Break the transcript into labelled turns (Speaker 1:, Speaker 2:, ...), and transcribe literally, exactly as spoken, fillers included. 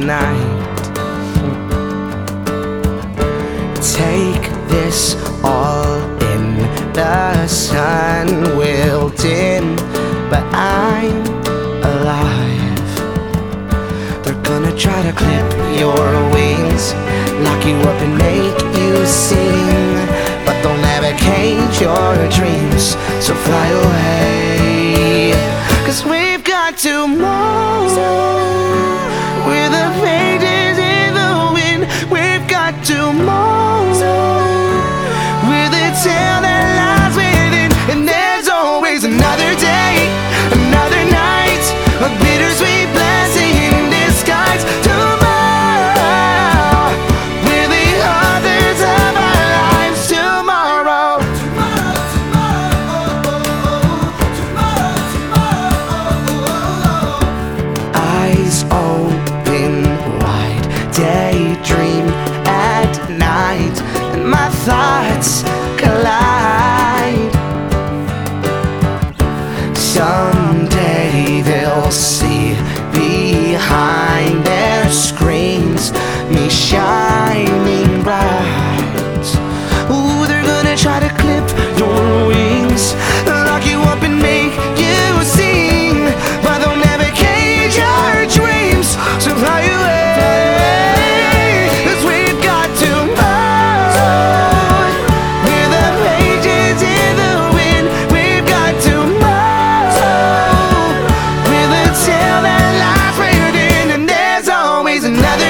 Speaker 1: tonight. Take this all in. The sun will dim, but I'm alive. They're gonna try to clip your wings, lock you up and make you sing, but they'll never cage your dreams. So fly away, 'cause we've got tomorrow. We're the pages in the wind. We've got tomorrow. We're the tale that lies within. And there's always another day, another night, a bittersweet blessing in disguise. Tomorrow, we're the authors of our lives. Tomorrow, eyes open wide, daydream at night, and my thoughts collide. Someday they'll see behind their screens me shining bright. Ooh, they're gonna try to clip your wings, lock you up and make you sing, but they'll never cage your dreams. So fly away, 'cause we've got tomorrow. We're the pages in the wind. We've got tomorrow. We're the tale that lies within, and there's always another